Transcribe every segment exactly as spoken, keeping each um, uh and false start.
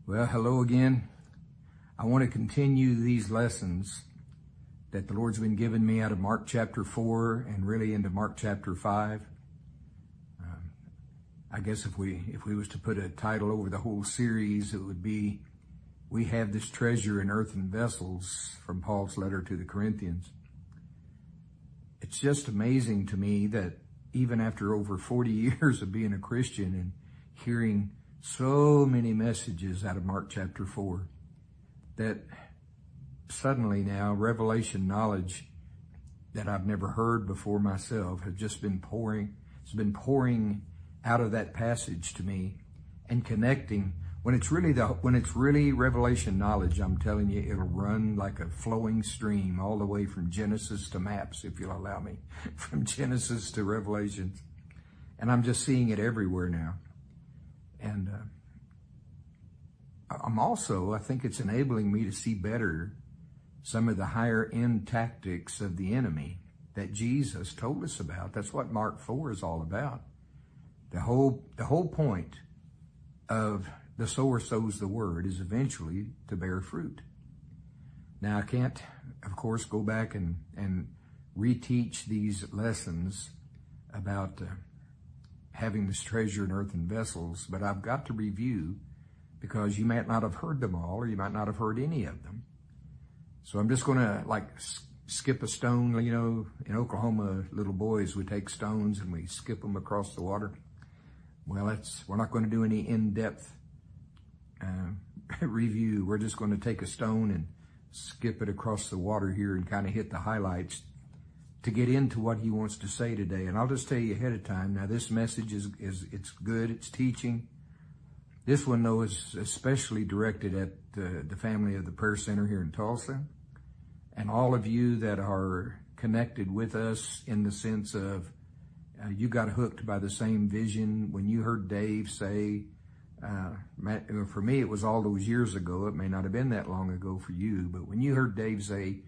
Well, hello again. I want to continue these lessons that the Lord's been giving me out of Mark chapter four and really into Mark chapter five. Um, I guess if we if we was to put a title over the whole series, it would be, "We Have This Treasure in Earthen Vessels," from Paul's letter to the Corinthians. It's just amazing to me that even after over forty years of being a Christian and hearing so many messages out of Mark chapter four, that suddenly now revelation knowledge that I've never heard before myself has just been pouring, it's been pouring out of that passage to me and connecting. When it's really the, when it's really revelation knowledge, I'm telling you, it'll run like a flowing stream all the way from Genesis to maps, if you'll allow me, from Genesis to Revelations. And I'm just seeing it everywhere now. And uh, I'm also, I think it's enabling me to see better some of the higher end tactics of the enemy that Jesus told us about. That's what Mark four is all about. The whole, the whole point of the sower sows the word is eventually to bear fruit. Now, I can't, of course, go back and, and reteach these lessons about uh, having this treasure in earthen vessels, but I've got to review because you might not have heard them all, or you might not have heard any of them. So I'm just going to like skip a stone. You know, in Oklahoma, little boys would take stones and we skip them across the water. Well, that's, we're not going to do any in-depth uh, review. We're just going to take a stone and skip it across the water here and kind of hit the highlights to get into what he wants to say today. And I'll just tell you ahead of time, now this message is, is it's good, it's teaching. This one, though, is especially directed at the, the family of the Prayer Center here in Tulsa. And all of you that are connected with us in the sense of uh, you got hooked by the same vision. When you heard Dave say, uh, for me, it was all those years ago. It may not have been that long ago for you. But when you heard Dave say,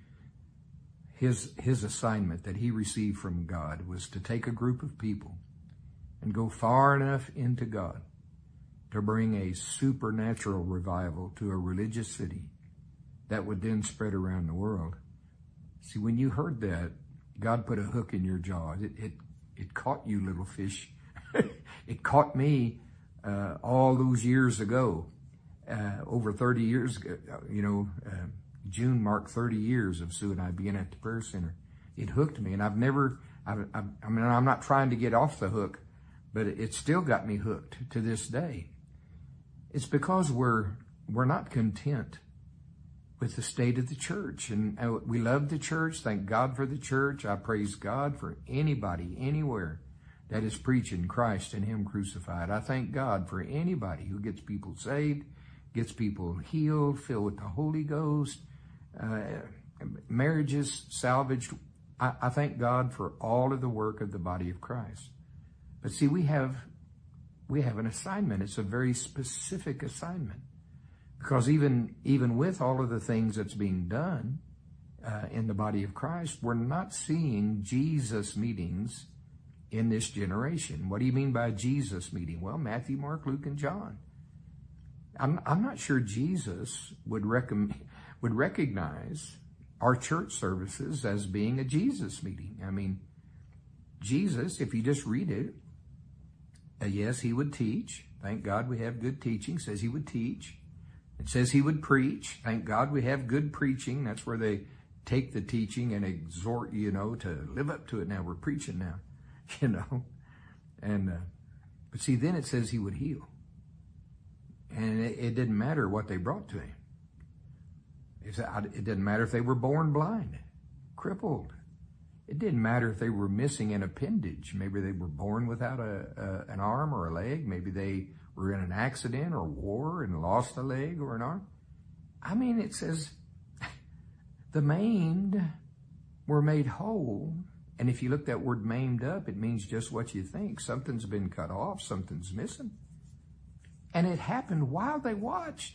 His, his assignment that he received from God was to take a group of people and go far enough into God to bring a supernatural revival to a religious city that would then spread around the world. See, when you heard that, God put a hook in your jaw. It, it, it caught you, little fish. It caught me uh, all those years ago, uh, over thirty years ago, you know, uh, June marked thirty years of Sue and I being at the Prayer Center. It hooked me, and I've never, I've, I've, I mean, I'm not trying to get off the hook, but it, it still got me hooked to this day. It's because we're, we're not content with the state of the church. And uh, we love the church. Thank God for the church. I praise God for anybody, anywhere that is preaching Christ and Him crucified. I thank God for anybody who gets people saved, gets people healed, filled with the Holy Ghost, uh, marriages salvaged. I, I thank God for all of the work of the body of Christ. But see, we have, we have an assignment. It's a very specific assignment, because even, even with all of the things that's being done uh, in the body of Christ, we're not seeing Jesus meetings in this generation. What do you mean by Jesus meeting? Well, Matthew, Mark, Luke, and John. I'm, I'm not sure Jesus would recommend, would recognize our church services as being a Jesus meeting. I mean, Jesus, if you just read it, uh, yes, he would teach. Thank God we have good teaching. It says he would teach. It says he would preach. Thank God we have good preaching. That's where they take the teaching and exhort, you know, to live up to it. Now we're preaching now, you know. And, uh, but see, then it says he would heal. And it, it didn't matter what they brought to him. It didn't matter if they were born blind, crippled. It didn't matter if they were missing an appendage. Maybe they were born without a, a an arm or a leg. Maybe they were in an accident or war and lost a leg or an arm. I mean, it says the maimed were made whole. And if you look that word maimed up, it means just what you think. Something's been cut off. Something's missing. And it happened while they watched.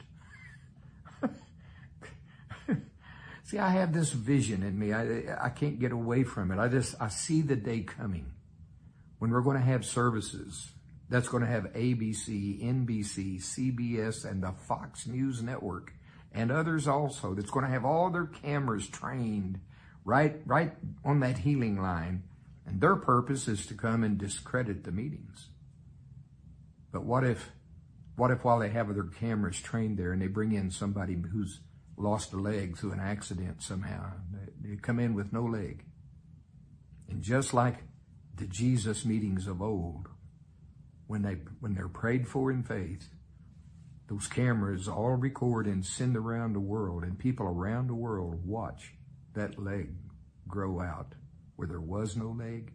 See, I have this vision in me. I, I can't get away from it. I just, I see the day coming when we're going to have services that's going to have A B C, N B C, C B S, and the Fox News Network, and others also, that's going to have all their cameras trained right, right on that healing line. And their purpose is to come and discredit the meetings. But what if, what if while they have their cameras trained there and they bring in somebody who's lost a leg through an accident somehow, they, they come in with no leg. And just like the Jesus meetings of old, when they when they're prayed for in faith, those cameras all record and send around the world, and people around the world watch that leg grow out where there was no leg.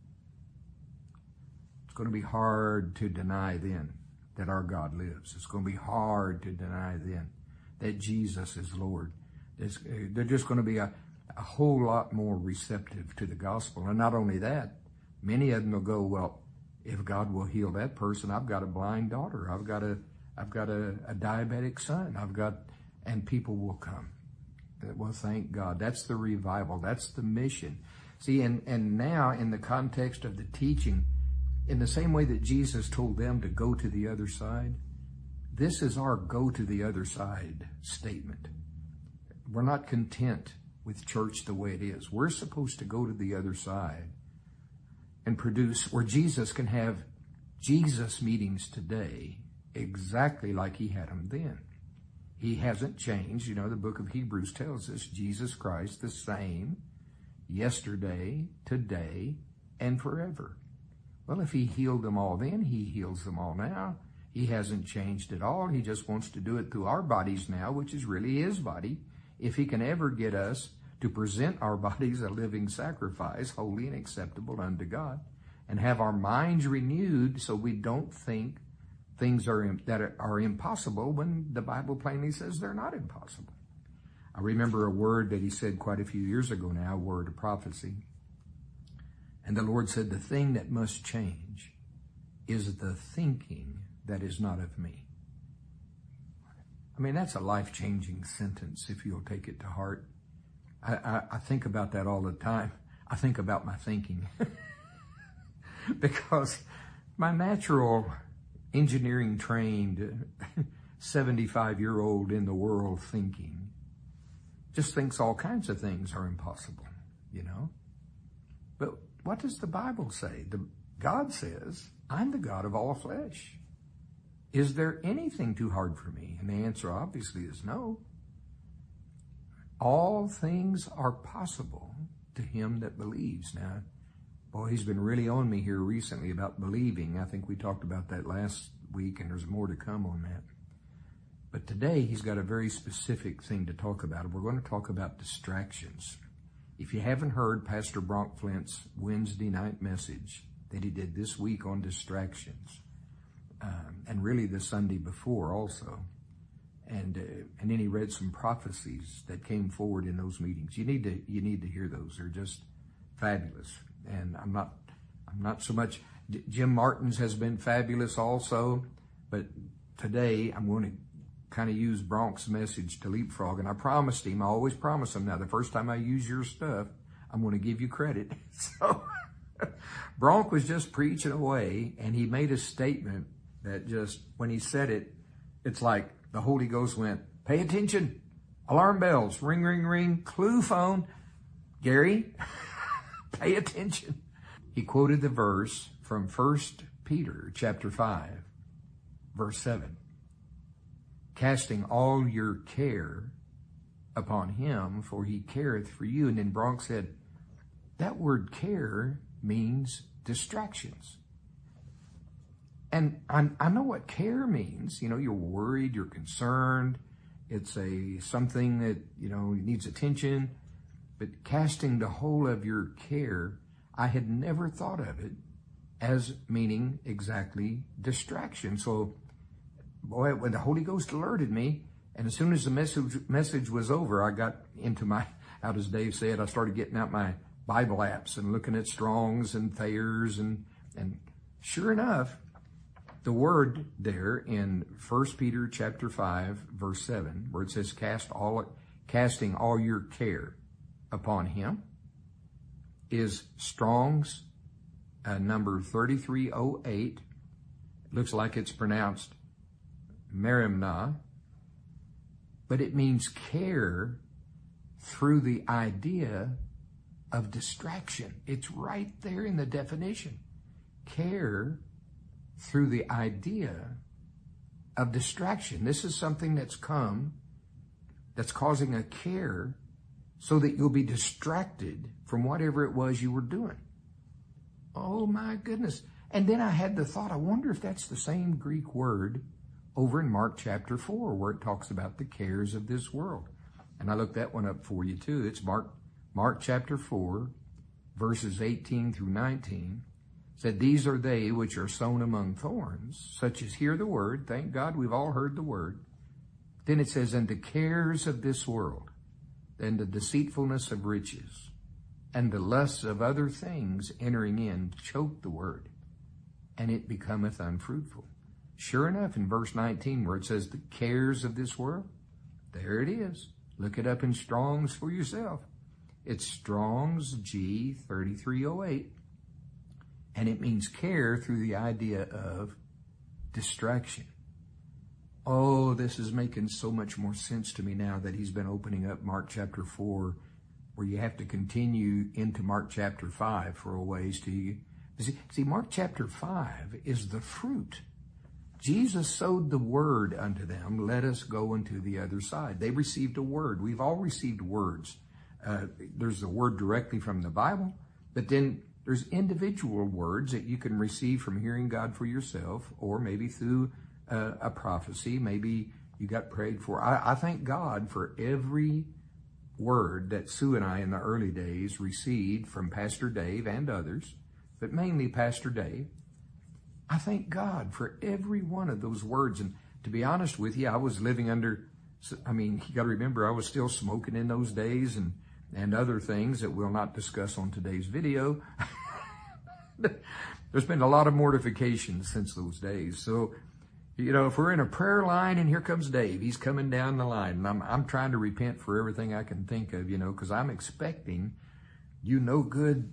It's going to be hard to deny then that our God lives. It's going to be hard to deny then that Jesus is Lord. It's, they're just going to be a, a whole lot more receptive to the gospel. And not only that, many of them will go, well, if God will heal that person, I've got a blind daughter. I've got a, I've got a, a diabetic son. I've got, and people will come. Well, thank God. That's the revival. That's the mission. See, and, and now in the context of the teaching, in the same way that Jesus told them to go to the other side, this is our go to the other side statement. We're not content with church the way it is. We're supposed to go to the other side and produce where Jesus can have Jesus meetings today exactly like he had them then. He hasn't changed. You know, the book of Hebrews tells us Jesus Christ the same yesterday, today, and forever. Well, if he healed them all then, he heals them all now. He hasn't changed at all. He just wants to do it through our bodies now, which is really his body. If he can ever get us to present our bodies a living sacrifice, holy and acceptable unto God, and have our minds renewed so we don't think things are that are impossible when the Bible plainly says they're not impossible. I remember a word that he said quite a few years ago now, a word of prophecy. And the Lord said, the thing that must change is the thinking that is not of me. I mean, that's a life-changing sentence if you'll take it to heart. I, I, I think about that all the time. I think about my thinking. Because my natural engineering trained seventy-five year old in the world thinking just thinks all kinds of things are impossible, you know. But what does the Bible say? The, God says, I'm the God of all flesh. Is there anything too hard for me? And the answer obviously is no. All things are possible to him that believes. Now, boy, he's been really on me here recently about believing. I think we talked about that last week, and there's more to come on that. But today, he's got a very specific thing to talk about. We're going to talk about distractions. If you haven't heard Pastor Bronk Flint's Wednesday night message that he did this week on distractions, um, and really the Sunday before also, and uh, and then he read some prophecies that came forward in those meetings. You need to you need to hear those. They're just fabulous. And I'm not I'm not so much. Jim Martin's has been fabulous also, but today I'm going to kind of use Bronk's message to leapfrog. And I promised him, I always promise him now, the first time I use your stuff, I'm going to give you credit. So Bronk was just preaching away, and he made a statement that just, when he said it, it's like the Holy Ghost went, pay attention, alarm bells, ring, ring, ring, clue phone. Gary, pay attention. He quoted the verse from First Peter chapter five, verse seven. Casting all your care upon him, for he careth for you. And then Bronk said, that word care means distractions. And I, I know what care means. You know, you're worried, you're concerned. It's a something that, you know, needs attention. But casting the whole of your care, I had never thought of it as meaning exactly distraction. So, boy, when the Holy Ghost alerted me, and as soon as the message message was over, I got into my, how does Dave say it, I started getting out my Bible apps and looking at Strong's and Thayer's, and, and sure enough, the word there in First Peter chapter five, verse seven, where it says, cast all, casting all your care upon him, is Strong's uh, number thirty-three oh eight, Looks like it's pronounced merimna, but it means care through the idea of distraction. It's right there in the definition. Care through the idea of distraction. This is something that's come, that's causing a care so that you'll be distracted from whatever it was you were doing. Oh my goodness. And then I had the thought, I wonder if that's the same Greek word over in Mark chapter four, where it talks about the cares of this world. And I looked that one up for you too. It's Mark, Mark chapter four, verses eighteen through nineteen. Said, these are they which are sown among thorns, such as hear the word. Thank God we've all heard the word. Then it says, and the cares of this world, and the deceitfulness of riches, and the lusts of other things entering in, choke the word, and it becometh unfruitful. Sure enough, in verse nineteen, where it says the cares of this world, there it is. Look it up in Strong's for yourself. It's Strong's G thirty-three oh eight. And it means care through the idea of distraction. Oh, this is making so much more sense to me now that he's been opening up Mark chapter four, where you have to continue into Mark chapter five for a ways to you. See, see, Mark chapter five is the fruit. Jesus sowed the word unto them, let us go unto the other side. They received a word. We've all received words. Uh, there's the word directly from the Bible, but then there's individual words that you can receive from hearing God for yourself, or maybe through uh, a prophecy. Maybe you got prayed for. I, I thank God for every word that Sue and I in the early days received from Pastor Dave and others, but mainly Pastor Dave. I thank God for every one of those words. And to be honest with you, I was living under, I mean, you got to remember, I was still smoking in those days, and and other things that we'll not discuss on today's video. There's been a lot of mortification since those days. So, you know, if we're in a prayer line and here comes Dave, he's coming down the line, and I'm, I'm trying to repent for everything I can think of, you know, because I'm expecting, you no good,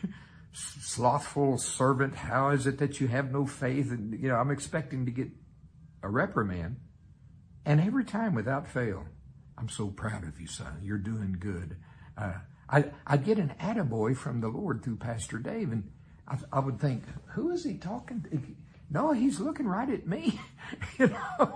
slothful servant, how is it that you have no faith? And, you know, I'm expecting to get a reprimand. And every time without fail, I'm so proud of you, son. You're doing good. Uh, I, I'd get an attaboy from the Lord through Pastor Dave, and I, I would think, who is he talking to? No, he's looking right at me. You know?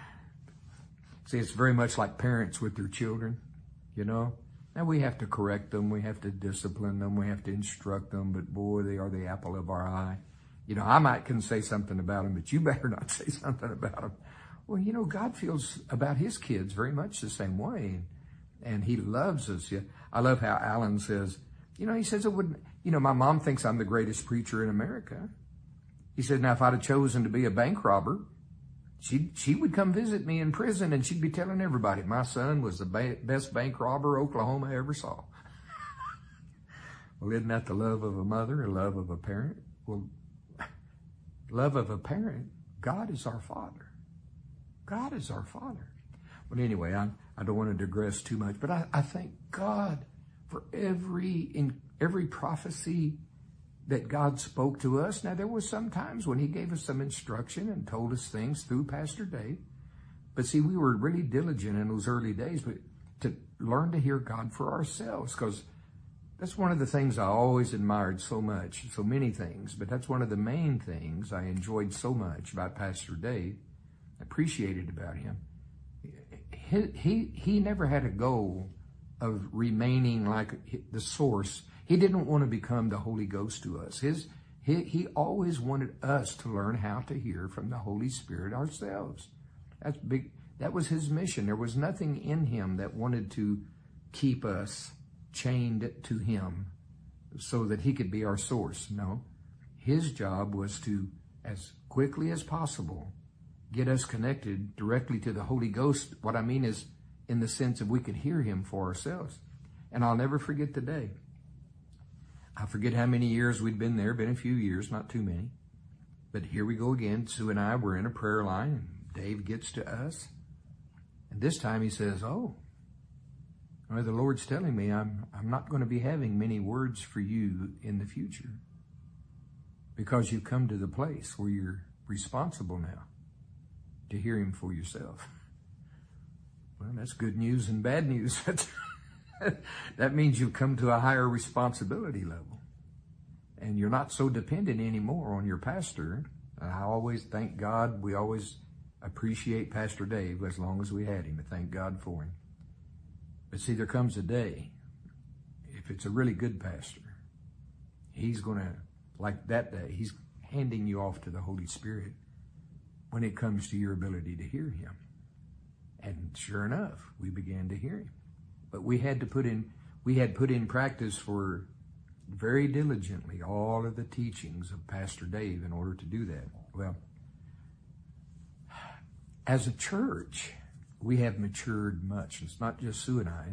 See, it's very much like parents with their children, you know? Now we have to correct them, we have to discipline them, we have to instruct them, but boy, they are the apple of our eye. You know, I might can say something about them, but you better not say something about them. Well, you know, God feels about his kids very much the same way. And he loves us. Yeah. I love how Alan says, you know, he says it wouldn't, you know, my mom thinks I'm the greatest preacher in America. He said, now if I'd have chosen to be a bank robber, she she would come visit me in prison, and she'd be telling everybody my son was the ba- best bank robber Oklahoma ever saw. Well, isn't that the love of a mother, or love of a parent? Well, love of a parent, God is our Father. God is our Father. But anyway, I, I don't want to digress too much, but I, I thank God for every in every prophecy that God spoke to us. Now, there were some times when he gave us some instruction and told us things through Pastor Dave. But see, we were really diligent in those early days but to learn to hear God for ourselves, because that's one of the things I always admired so much, so many things, but that's one of the main things I enjoyed so much about Pastor Dave, appreciated about him. He, he, he never had a goal of remaining like the source. He didn't want to become the Holy Ghost to us. His, he, he always wanted us to learn how to hear from the Holy Spirit ourselves. That's big. That was his mission. There was nothing in him that wanted to keep us chained to him so that he could be our source. No, his job was to, as quickly as possible, get us connected directly to the Holy Ghost. What I mean is in the sense of we could hear him for ourselves. And I'll never forget the day. I forget how many years we'd been there, been a few years, not too many. But here we go again. Sue and I were in a prayer line, and Dave gets to us. And this time he says, oh, well, the Lord's telling me I'm, I'm not going to be having many words for you in the future, because you've come to the place where you're responsible now to hear him for yourself. Well, that's good news and bad news. That means you've come to a higher responsibility level. And you're not so dependent anymore on your pastor. I always thank God. We always appreciate Pastor Dave as long as we had him. Thank God for him. But see, there comes a day, if it's a really good pastor, he's going to, like that day, he's handing you off to the Holy Spirit when it comes to your ability to hear him. And sure enough, we began to hear him. But we had to put in, we had put in practice for very diligently all of the teachings of Pastor Dave in order to do that. Well, as a church, we have matured much. It's not just Sue and I.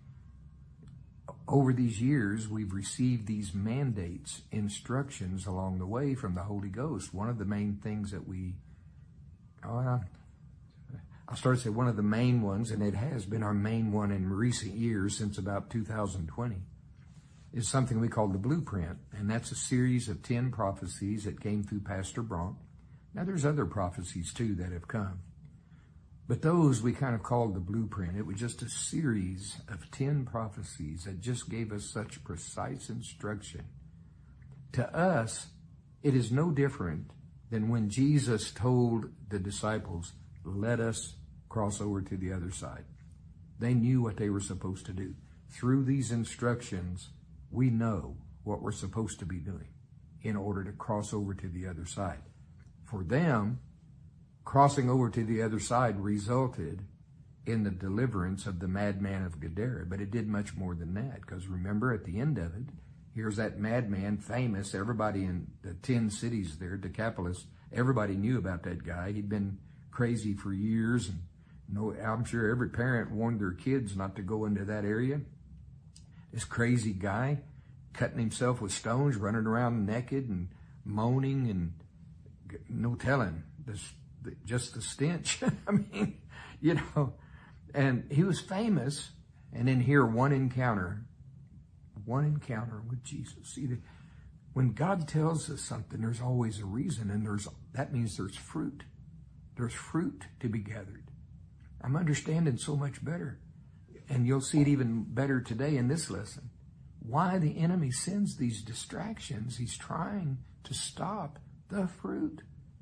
Over these years, we've received these mandates, instructions along the way from the Holy Ghost. One of the main things that we, oh, I'll start to say one of the main ones, and it has been our main one in recent years since about two thousand twenty, is something we call the Blueprint. And that's a series of ten prophecies that came through Pastor Bronk. Now, there's other prophecies, too, that have come. But those we kind of called the Blueprint. It was just a series of ten prophecies that just gave us such precise instruction. To us, it is no different than when Jesus told the disciples, let us cross over to the other side. They knew what they were supposed to do. Through these instructions, we know what we're supposed to be doing in order to cross over to the other side. For them, crossing over to the other side resulted in the deliverance of the madman of Gadara, but it did much more than that, because remember, at the end of it, here's that madman, famous. Everybody in the ten cities there, Decapolis, everybody knew about that guy. He'd been crazy for years, and no, I'm sure every parent warned their kids not to go into that area. This crazy guy cutting himself with stones, running around naked and moaning, and no telling this. Just the stench. I mean, you know, and he was famous. And then here, one encounter, one encounter with Jesus. See, when God tells us something, there's always a reason, and there's that means there's fruit. There's fruit to be gathered. I'm understanding so much better, and you'll see it even better today in this lesson. Why the enemy sends these distractions? He's trying to stop the fruit.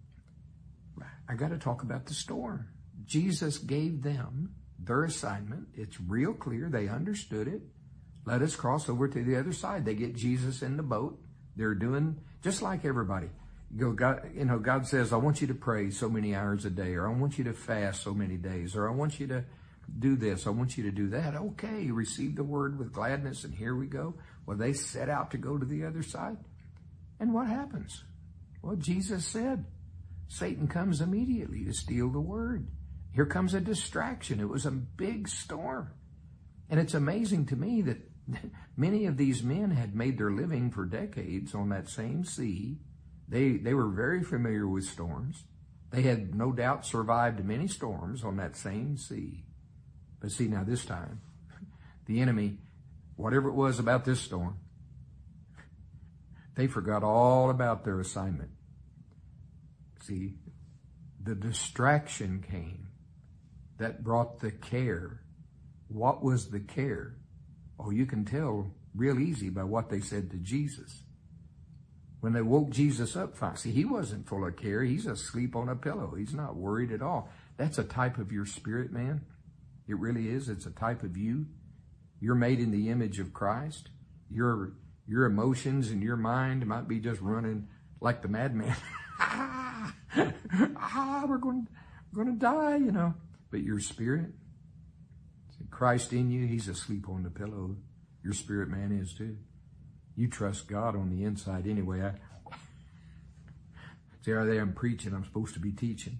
I got to talk about the storm. Jesus gave them their assignment. It's real clear. They understood it. Let us cross over to the other side. They get Jesus in the boat. They're doing just like everybody. You go, God, you know, God says, I want you to pray so many hours a day, or I want you to fast so many days, or I want you to do this. I want you to do that. Okay, receive the word with gladness, and here we go. Well, they set out to go to the other side. And what happens? Well, Jesus said, Satan comes immediately to steal the word. Here comes a distraction. It was a big storm. And it's amazing to me that many of these men had made their living for decades on that same sea. They, they were very familiar with storms. They had no doubt survived many storms on that same sea. But see, now this time, the enemy, whatever it was about this storm, they forgot all about their assignment. See, the distraction came that brought the care. What was the care? Oh, you can tell real easy by what they said to Jesus. When they woke Jesus up, fine. See, he wasn't full of care. He's asleep on a pillow. He's not worried at all. That's a type of your spirit, man. It really is. It's a type of you. You're made in the image of Christ. Your, your emotions and your mind might be just running like the madman. ah, we're going, going to die, you know. But your spirit, Christ in you, he's asleep on the pillow. Your spirit man is too. You trust God on the inside anyway. I, see, there I'm preaching. I'm supposed to be teaching.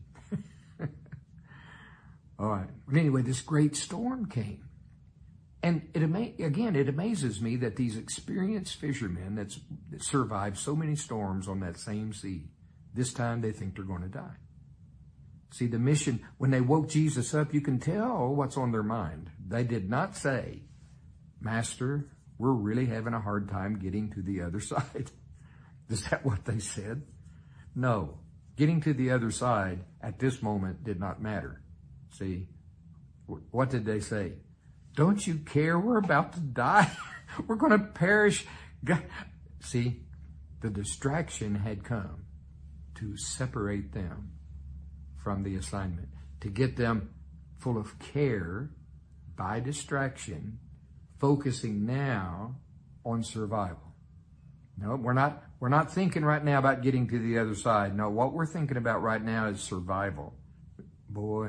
All right. But anyway, this great storm came. And it ama- again, it amazes me that these experienced fishermen that's, that survived so many storms on that same sea, this time they think they're going to die. See, the mission, when they woke Jesus up, you can tell what's on their mind. They did not say, Master, we're really having a hard time getting to the other side. Is that what they said? No. Getting to the other side at this moment did not matter. See, what did they say? Don't you care? We're about to die. We're going to perish. God. See, the distraction had come to separate them from the assignment, to get them full of care by distraction, focusing now on survival. No, we're not, we're not thinking right now about getting to the other side. No, what we're thinking about right now is survival. Boy.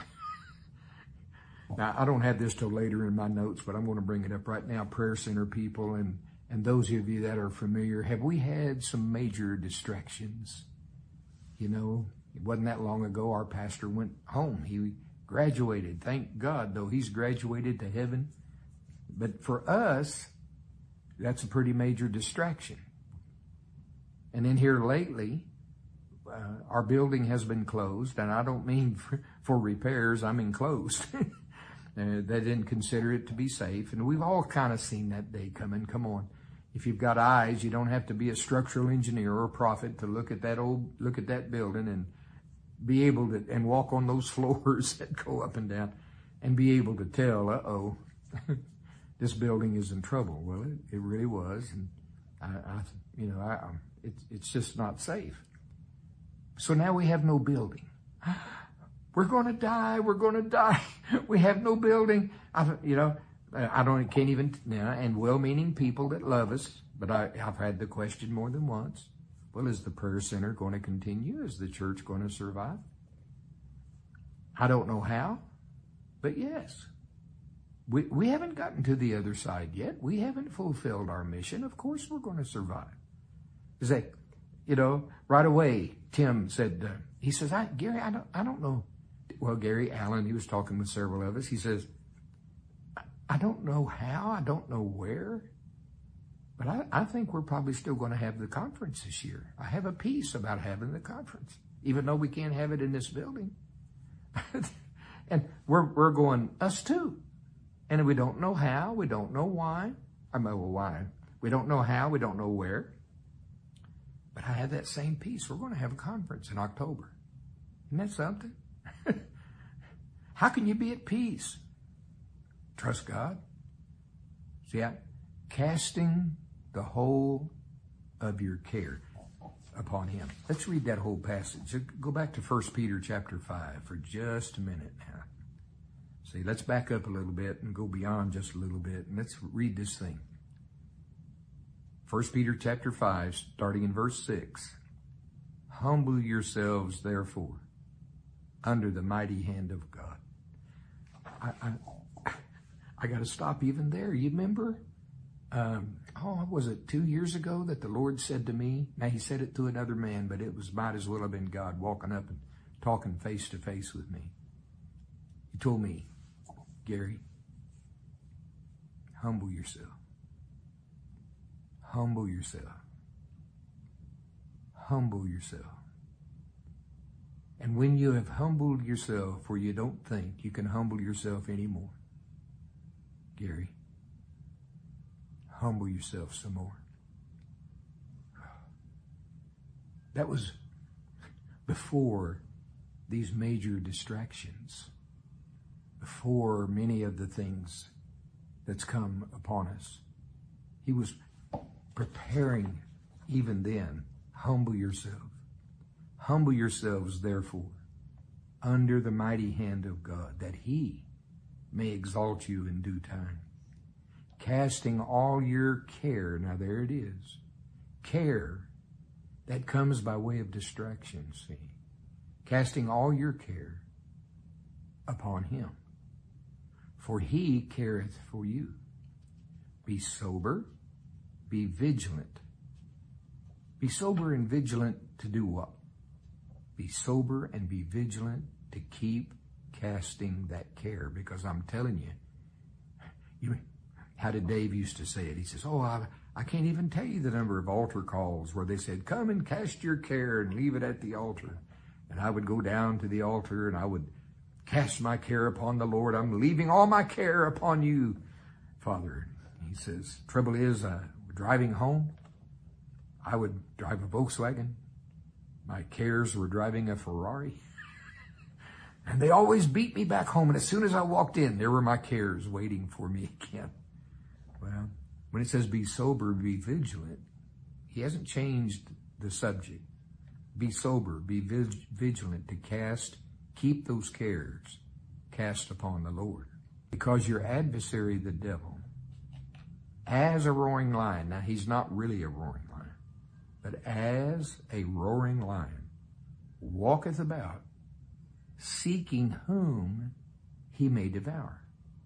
Now, I don't have this till later in my notes, but I'm going to bring it up right now. Prayer Center people and, and those of you that are familiar, have we had some major distractions? You know, it wasn't that long ago our pastor went home. He graduated. Thank God, though, he's graduated to heaven. But for us, that's a pretty major distraction. And in here lately, uh, our building has been closed, and I don't mean for, for repairs. I mean closed. Uh, they didn't consider it to be safe. And we've all kind of seen that day coming. Come on. If you've got eyes, you don't have to be a structural engineer or a prophet to look at that old, look at that building and be able to, and walk on those floors that go up and down and be able to tell, uh-oh, this building is in trouble. Well, it, it really was. And I, I you know, I, it, it's just not safe. So now we have no building. We're going to die. We're going to die. We have no building. I, you know, I don't, can't even, you know, and well-meaning people that love us, but I, I've had the question more than once. Well, is the prayer center going to continue? Is the church going to survive? I don't know how, but yes. We, we haven't gotten to the other side yet. We haven't fulfilled our mission. Of course we're going to survive. Is that, you know, right away, Tim said, uh, he says, I, Gary, I don't, I don't know. Well, Gary Allen, he was talking with several of us. He says, I don't know how, I don't know where, but I, I think we're probably still going to have the conference this year. I have a peace about having the conference, even though we can't have it in this building. And we're, we're going, us too. And we don't know how, we don't know why. I mean, well, why? We don't know how, we don't know where. But I have that same peace. We're going to have a conference in October. Isn't that something? How can you be at peace? Trust God. See, I, casting the whole of your care upon him. Let's read that whole passage. Go back to First Peter chapter five for just a minute now. See, let's back up a little bit and go beyond just a little bit, and let's read this thing. First Peter chapter five, starting in verse six. Humble yourselves, therefore, under the mighty hand of God. I, I, I got to stop even there. You remember? Um, oh, was it two years ago that the Lord said to me? Now, he said it to another man, but it was might as well have been God walking up and talking face to face with me. He told me, Gary, humble yourself. Humble yourself. Humble yourself. And when you have humbled yourself where you don't think you can humble yourself anymore, Gary, humble yourself some more. That was before these major distractions, before many of the things that's come upon us. He was preparing even then. Humble yourself. Humble yourselves, therefore, under the mighty hand of God, that he may exalt you in due time. Casting all your care, now there it is, care that comes by way of distraction, see. Casting all your care upon him, for he careth for you. Be sober, be vigilant. Be sober and vigilant to do what? Be sober and be vigilant to keep casting that care, because I'm telling you, you how did Dave used to say it? He says, oh, I, I can't even tell you the number of altar calls where they said, come and cast your care and leave it at the altar. And I would go down to the altar and I would cast my care upon the Lord. I'm leaving all my care upon you, Father. He says, trouble is, uh, driving home, I would drive a Volkswagen. My cares were driving a Ferrari. And they always beat me back home. And as soon as I walked in, there were my cares waiting for me again. Well, when it says be sober, be vigilant, he hasn't changed the subject. Be sober, be vig- vigilant to cast, keep those cares cast upon the Lord. Because your adversary, the devil, as a roaring lion, now he's not really a roaring lion, but as a roaring lion, walketh about, seeking whom he may devour.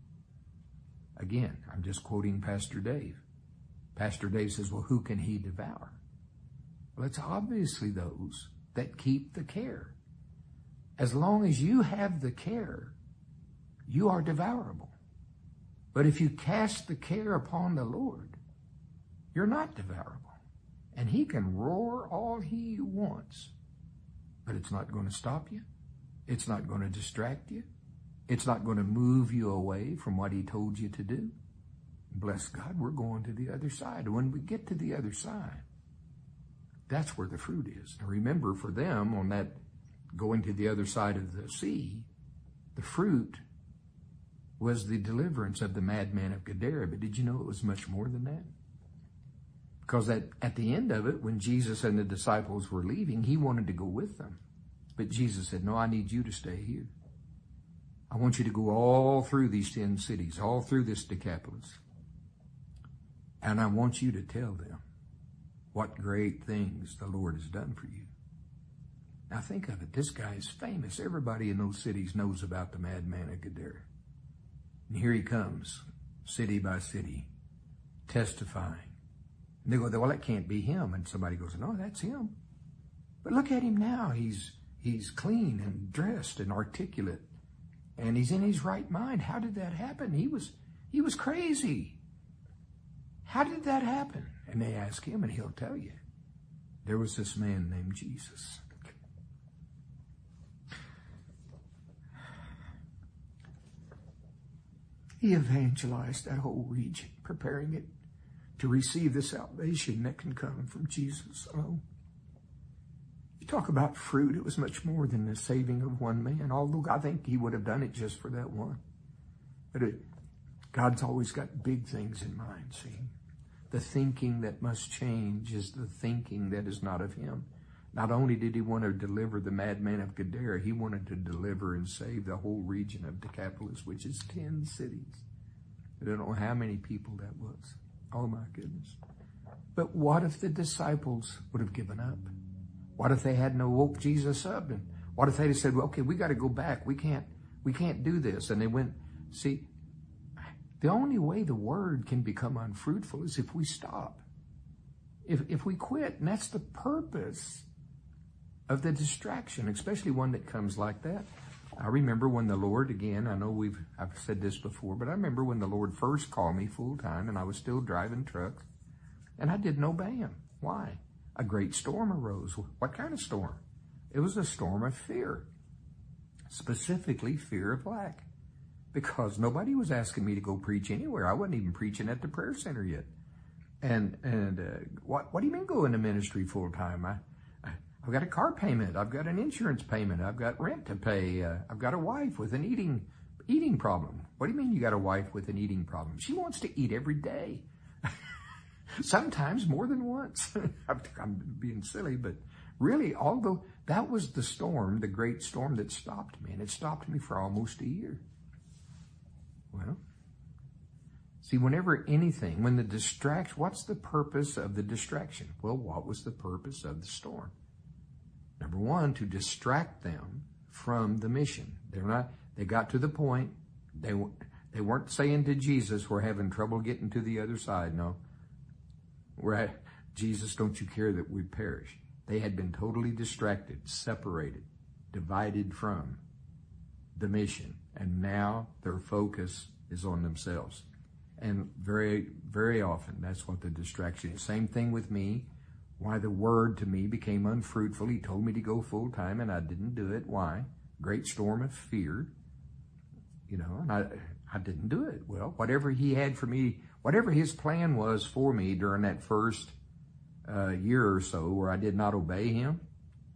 Again, I'm just quoting Pastor Dave. Pastor Dave says, well, who can he devour? Well, it's obviously those that keep the care. As long as you have the care, you are devourable. But if you cast the care upon the Lord, you're not devourable. And he can roar all he wants, but it's not going to stop you. It's not going to distract you. It's not going to move you away from what he told you to do. Bless God, we're going to the other side. When we get to the other side, that's where the fruit is. Now remember, for them, on that going to the other side of the sea, the fruit was the deliverance of the madman of Gadara. But did you know it was much more than that? Because at, at the end of it, when Jesus and the disciples were leaving, he wanted to go with them. But Jesus said, no, I need you to stay here. I want you to go all through these ten cities, all through this Decapolis. And I want you to tell them what great things the Lord has done for you. Now think of it. This guy is famous. Everybody in those cities knows about the madman of Gadara. And here he comes, city by city, testifying. And they go, well, that can't be him. And somebody goes, no, that's him. But look at him now. He's he's clean and dressed and articulate. And he's in his right mind. How did that happen? He was he was crazy. How did that happen? And they ask him, and he'll tell you. There was this man named Jesus. He evangelized that whole region, preparing it to receive the salvation that can come from Jesus alone. You talk about fruit, it was much more than the saving of one man, although I think he would have done it just for that one. But it, God's always got big things in mind, see. The thinking that must change is the thinking that is not of him. Not only did he want to deliver the madman of Gadara, he wanted to deliver and save the whole region of Decapolis, which is ten cities. I don't know how many people that was. Oh my goodness. But what if the disciples would have given up? What if they hadn't woke Jesus up? And what if they had said, well, okay, we got to go back. We can't, we can't do this. And they went, see, the only way the word can become unfruitful is if we stop. If, if we quit, and that's the purpose of the distraction, especially one that comes like that. I remember when the Lord, again, I know we've, I've said this before, but I remember when the Lord first called me full time and I was still driving trucks and I didn't obey him. Why? A great storm arose. What kind of storm? It was a storm of fear, specifically fear of lack, because nobody was asking me to go preach anywhere. I wasn't even preaching at the prayer center yet. And, and, uh, what, what do you mean go into ministry full time? I, I've got a car payment. I've got an insurance payment. I've got rent to pay. Uh, I've got a wife with an eating eating problem. What do you mean you got a wife with an eating problem? She wants to eat every day. Sometimes more than once. I'm being silly, but really, although that was the storm, the great storm that stopped me, and it stopped me for almost a year. Well, see, whenever anything, when the distraction, what's the purpose of the distraction? Well, what was the purpose of the storm? Number one, to distract them from the mission. They're not, they got to the point, they, they weren't saying to Jesus, we're having trouble getting to the other side. No, we're at, Jesus, don't you care that we perish? They had been totally distracted, separated, divided from the mission. And now their focus is on themselves. And very, very often, that's what the distraction is. Same thing with me. Why the word to me became unfruitful. He told me to go full time and I didn't do it. Why? Great storm of fear. You know, and I, I didn't do it. Well, whatever he had for me, whatever his plan was for me during that first uh, year or so where I did not obey him,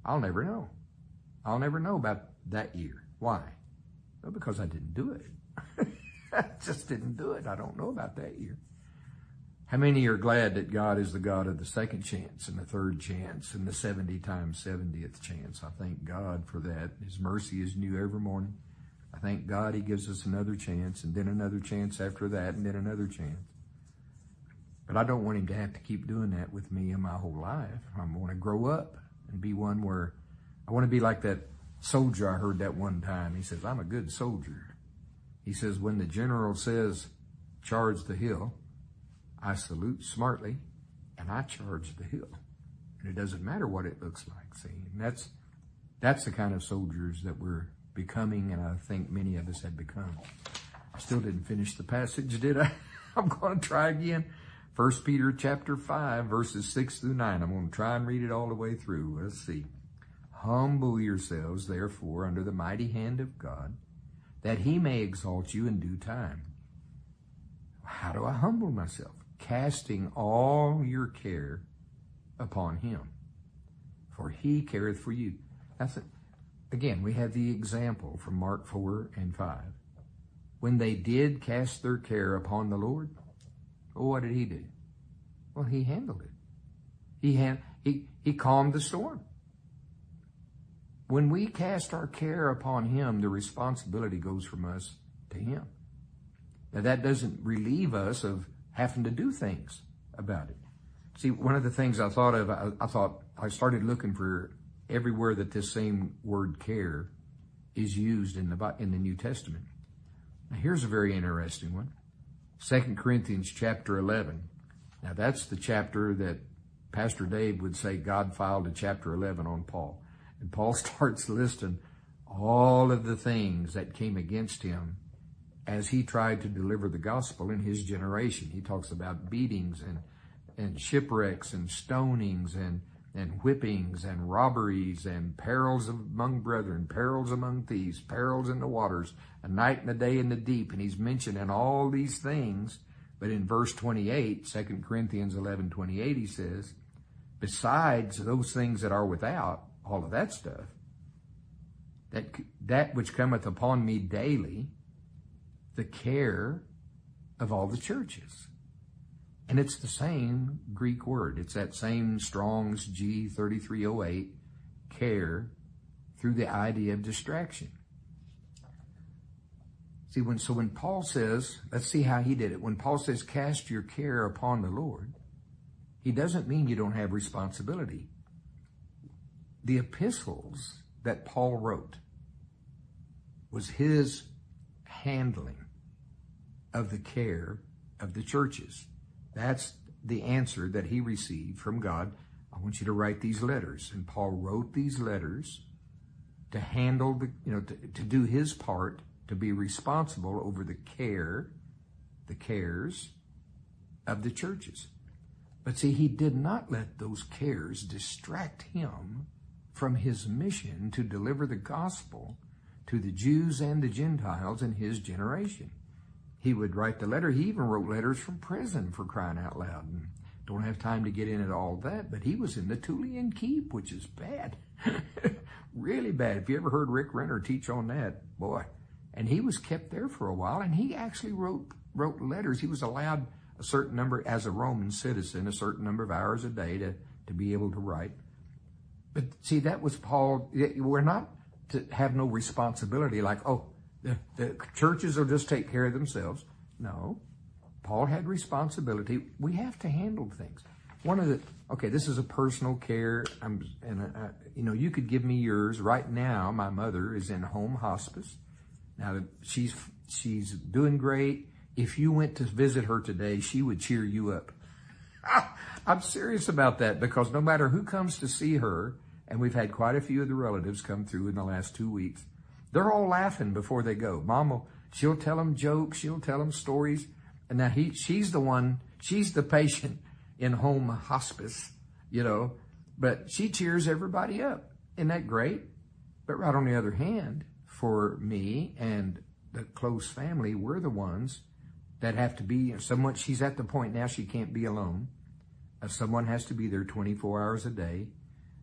I'll never know. I'll never know about that year. Why? Well, because I didn't do it. I just didn't do it. I don't know about that year. How many are glad that God is the God of the second chance and the third chance and the seventy times seventieth chance? I thank God for that. His mercy is new every morning. I thank God he gives us another chance and then another chance after that and then another chance. But I don't want him to have to keep doing that with me in my whole life. I want to grow up and be one where I want to be like that soldier I heard that one time. He says, I'm a good soldier. He says, when the general says, charge the hill, I salute smartly, and I charge the hill. And it doesn't matter what it looks like, see. And that's, that's the kind of soldiers that we're becoming, and I think many of us have become. I still didn't finish the passage, did I? I'm going to try again. First Peter chapter five, verses six through nine. I'm going to try and read it all the way through. Let's see. Humble yourselves, therefore, under the mighty hand of God, that he may exalt you in due time. How do I humble myself? Casting all your care upon him, for he careth for you. That's it. Again, we have the example from Mark four and five. When they did cast their care upon the Lord, well, what did he do? Well, he handled it. He, had, he, he calmed the storm. When we cast our care upon him, the responsibility goes from us to him. Now, that doesn't relieve us of having to do things about it. See, one of the things I thought of, I, I thought, I started looking for everywhere that this same word care is used in the, in the New Testament. Now, here's a very interesting one. Second Corinthians chapter eleven. Now, that's the chapter that Pastor Dave would say God filed a chapter eleven on Paul. And Paul starts listing all of the things that came against him as he tried to deliver the gospel in his generation. He talks about beatings and, and shipwrecks and stonings and, and whippings and robberies and perils among brethren, perils among thieves, perils in the waters, a night and a day in the deep. And he's mentioning all these things. But in verse twenty-eight, Second Corinthians eleven twenty-eight, he says, besides those things that are without, all of that stuff, that, that which cometh upon me daily, the care of all the churches. And it's the same Greek word. It's that same Strong's G thirty-three oh eight, care, through the idea of distraction. See, when, so when Paul says, let's see how he did it. When Paul says, cast your care upon the Lord, he doesn't mean you don't have responsibility. The epistles that Paul wrote was his handling of the care of the churches. That's the answer that he received from God. I want you to write these letters. And Paul wrote these letters to handle the, you know, to, to do his part, to be responsible over the care, the cares of the churches. But see, he did not let those cares distract him from his mission to deliver the gospel to the Jews and the Gentiles in his generation. He would write the letter. He even wrote letters from prison, for crying out loud. And don't have time to get into all that, but he was in the Tullian Keep, which is bad. Really bad. If you ever heard Rick Renner teach on that, boy. And he was kept there for a while, and he actually wrote wrote letters. He was allowed a certain number, as a Roman citizen, a certain number of hours a day to, to be able to write. But see, that was Paul. We're not to have no responsibility like, oh, the, the churches will just take care of themselves. No, Paul had responsibility. We have to handle things. One of the, okay, this is a personal care. I'm, and I, you know, you could give me yours. Right now, my mother is in home hospice. Now, she's she's doing great. If you went to visit her today, she would cheer you up. I'm serious about that, because no matter who comes to see her, and we've had quite a few of the relatives come through in the last two weeks, they're all laughing before they go. Mom will, she'll tell them jokes, she'll tell them stories, and now he, she's the one, she's the patient in home hospice, you know, but she cheers everybody up. Isn't that great? But right on the other hand, for me and the close family, we're the ones that have to be, someone, she's at the point now she can't be alone. Uh, someone has to be there twenty-four hours a day.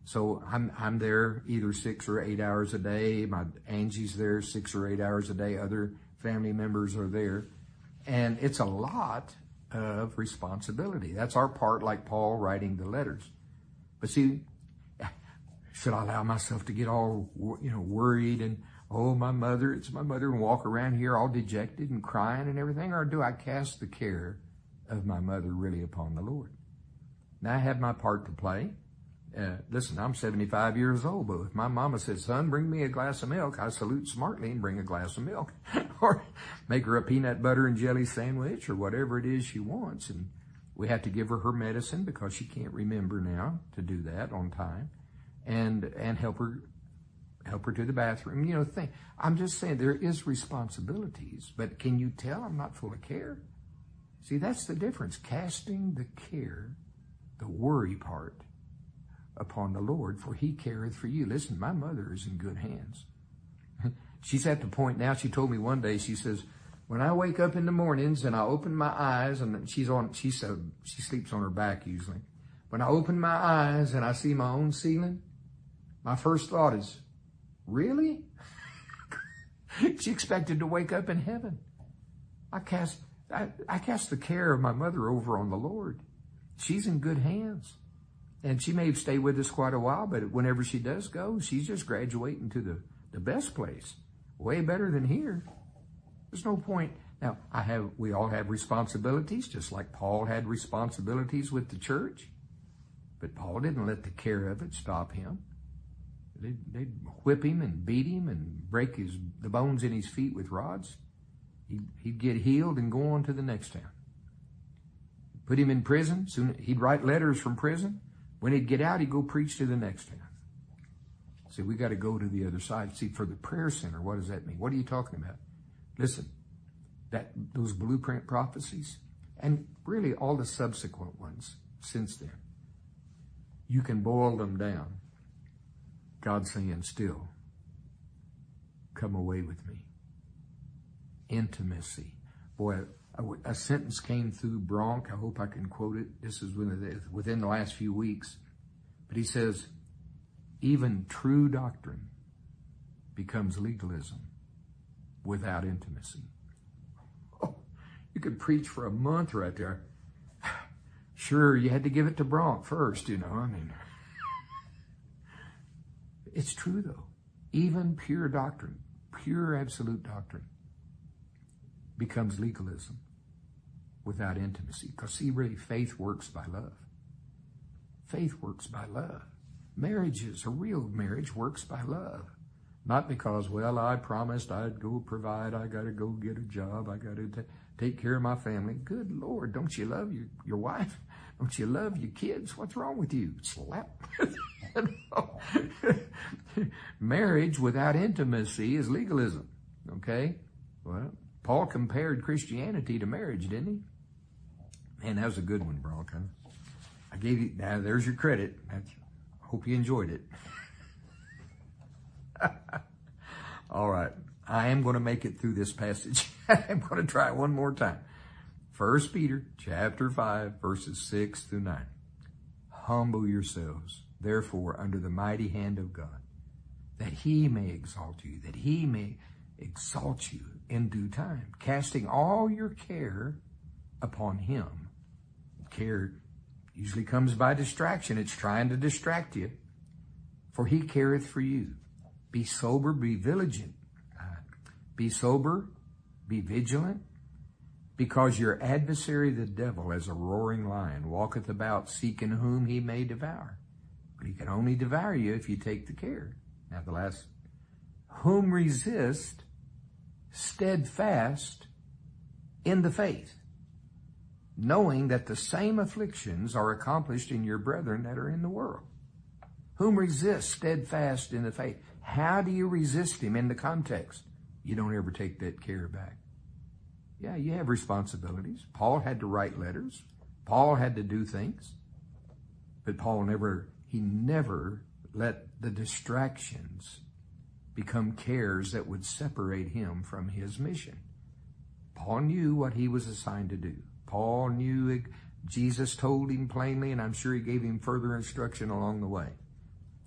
So I'm I'm there either six or eight hours a day. My Angie's there six or eight hours a day. Other family members are there. And it's a lot of responsibility. That's our part, like Paul writing the letters. But see, should I allow myself to get all, you know, worried and, oh, my mother, it's my mother, and walk around here all dejected and crying and everything? Or do I cast the care of my mother really upon the Lord? Now I have my part to play. Uh, listen, I'm seventy-five years old, but if my mama says, son, bring me a glass of milk, I salute smartly and bring a glass of milk. Or make her a peanut butter and jelly sandwich or whatever it is she wants. And we have to give her her medicine because she can't remember now to do that on time. And and help her help her to the bathroom. You know, think, I'm just saying there is responsibilities, but can you tell I'm not full of care? See, that's the difference. Casting the care, the worry part, upon the Lord, for he careth for you. Listen, my mother is in good hands. She's at the point now, she told me one day, she says, when I wake up in the mornings and I open my eyes, and she's on, she said, she sleeps on her back usually. When I open my eyes and I see my own ceiling, my first thought is, really? She expected to wake up in heaven. I cast, I, I cast the care of my mother over on the Lord. She's in good hands. And she may stay with us quite a while, but whenever she does go, she's just graduating to the, the best place. Way better than here. There's no point. Now, I have, we all have responsibilities, just like Paul had responsibilities with the church. But Paul didn't let the care of it stop him. They'd, they'd whip him and beat him and break his the bones in his feet with rods. He'd, he'd get healed and go on to the next town. Put him in prison. Soon he'd write letters from prison. When he'd get out, he'd go preach to the next town. See, we got to go to the other side. See, for the prayer center, what does that mean? What are you talking about? Listen, that those blueprint prophecies, and really all the subsequent ones since then, you can boil them down. God saying still, come away with me. Intimacy. Boy, a, a sentence came through Bronk. I hope I can quote it. This is within the last few weeks. But he says, even true doctrine becomes legalism without intimacy. Oh, you could preach for a month right there. Sure, you had to give it to Bronk first, you know. I mean, it's true, though. Even pure doctrine, pure absolute doctrine, becomes legalism without intimacy. Because, see, really, faith works by love. Faith works by love. Marriages, a real marriage works by love. Not because, well, I promised I'd go provide, I got to go get a job, I got to t- take care of my family. Good Lord, don't you love your, your wife? Don't you love your kids? What's wrong with you? Slap. Marriage without intimacy is legalism. Okay? Well, Paul compared Christianity to marriage, didn't he? Man, that was a good one, Bronk. I gave you, now there's your credit. I hope you enjoyed it. All right. I am going to make it through this passage. I'm going to try it one more time. First Peter chapter five, verses six through nine. Humble yourselves, therefore, under the mighty hand of God, that he may exalt you, that he may exalt you in due time, casting all your care upon him. Care usually comes by distraction. It's trying to distract you. For he careth for you. Be sober, be vigilant. Uh, be sober, be vigilant, because your adversary the devil, as a roaring lion, walketh about seeking whom he may devour. But he can only devour you if you take the care. Now the last, whom resist steadfast in the faith, knowing that the same afflictions are accomplished in your brethren that are in the world. Whom resist steadfast in the faith. How do you resist him in the context? You don't ever take that care back. Yeah, you have responsibilities. Paul had to write letters. Paul had to do things. But Paul never, he never let the distractions become cares that would separate him from his mission. Paul knew what he was assigned to do. Paul knew it, Jesus told him plainly, and I'm sure he gave him further instruction along the way.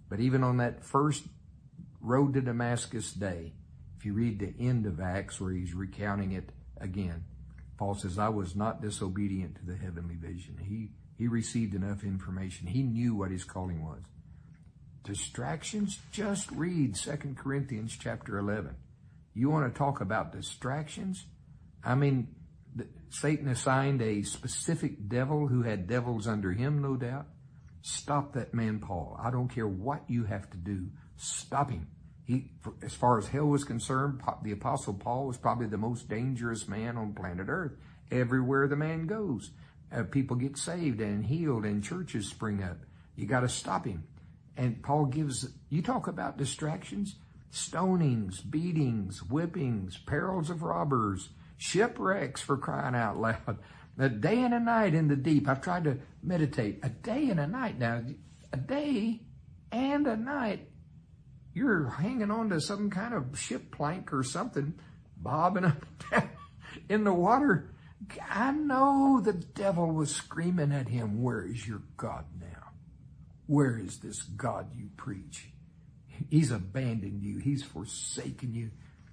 But even on that first road to Damascus day, if you read the end of Acts where he's recounting it again, Paul says, I was not disobedient to the heavenly vision. He, he received enough information. He knew what his calling was. Distractions, just read Second Corinthians chapter eleven. You want to talk about distractions? I mean, the, Satan assigned a specific devil who had devils under him, no doubt. Stop that man, Paul. I don't care what you have to do. Stop him. He, as far as hell was concerned, the Apostle Paul was probably the most dangerous man on planet Earth. Everywhere the man goes, uh, people get saved and healed and churches spring up. You got to stop him. And Paul gives, you talk about distractions, stonings, beatings, whippings, perils of robbers, shipwrecks, for crying out loud. A day and a night in the deep. I've tried to meditate. A day and a night. Now, a day and a night, you're hanging on to some kind of ship plank or something, bobbing up and down in the water. I know the devil was screaming at him, where is your God now? Where is this God you preach? He's abandoned you. He's forsaken you.